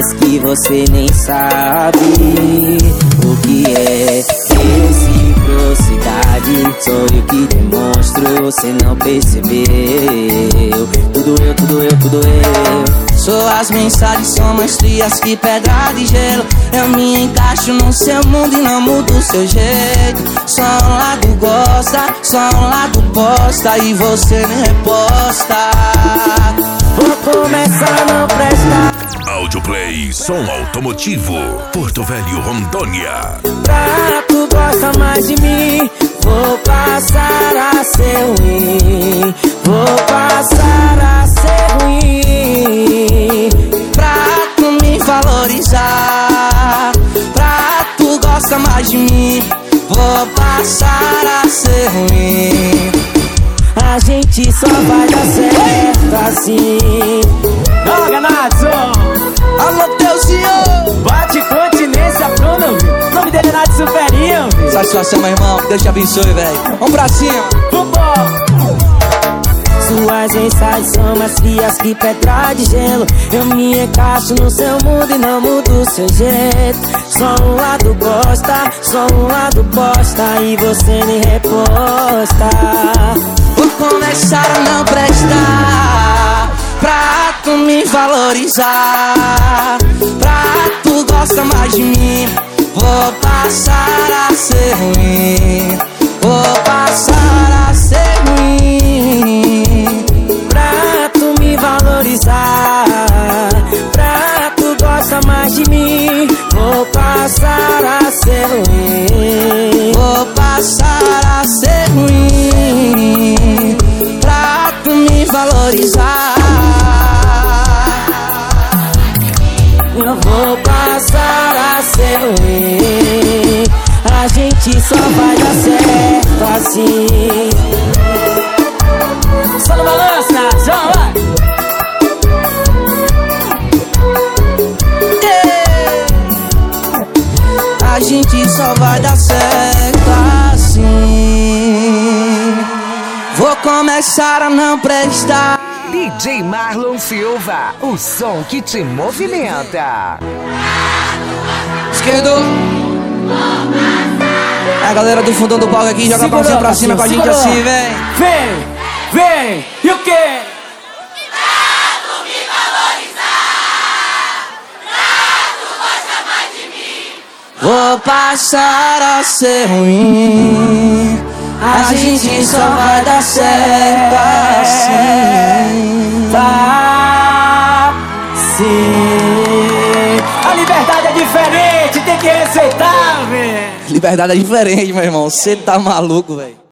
Parece que você nem sabe o que é reciprocidade. Sou eu que demonstro, você não percebeu. Tudo eu, tudo eu, tudo eu. Suas mensagens são mais frias que pedra de gelo. Eu me encaixo no seu mundo e não mudo o seu jeito. Só um lado gosta, só um lado posta e você nem reposta. Vou começar a não prestar. Audioplay, som automotivo, Porto Velho, Rondônia. Pra tu gosta mais de mim, vou passar a ser ruim. Vou passar a ser ruim. Pra tu me valorizar, pra tu gosta mais de mim, vou passar a ser ruim. A gente só vai dar certo assim. Joga, Natson! Alô, Deusinho! Bate continência, Bruno! O nome dele é Natson Ferinho! Satisfação, meu irmão. Deus te abençoe, velho. Vamos pra cima! Vambora! Suas mensagens são mais frias que pedra de gelo. Eu me encaixo no seu mundo e não mudo o seu jeito. Só um lado gosta, só um lado posta e você nem reposta. Vou começar a não prestar, pra tu me valorizar, pra tu gosta mais de mim, vou passar a ser ruim. Vou passar a ser ruim. Pra tu me valorizar, pra tu gosta mais de mim, vou passar a ser ruim. Vou passar a ser ruim. Pra tu me valorizar, eu vou passar a ser ruim. A gente só vai dar certo assim. Só no balanço, Natson, vai! A gente só vai dar certo assim. Vou começar a não prestar. DJ Marlon Silva, o som que te movimenta. Esquerdo. A galera do fundão do palco aqui joga a mãozinha pra cima com a gente segura. assim, vem. Vem, vem! E o quê? Vou passar a ser ruim. A gente só vai dar certo assim. Tá, sim. A liberdade é diferente, tem que respeitar, velho. Liberdade é diferente, meu irmão. Você tá maluco, velho.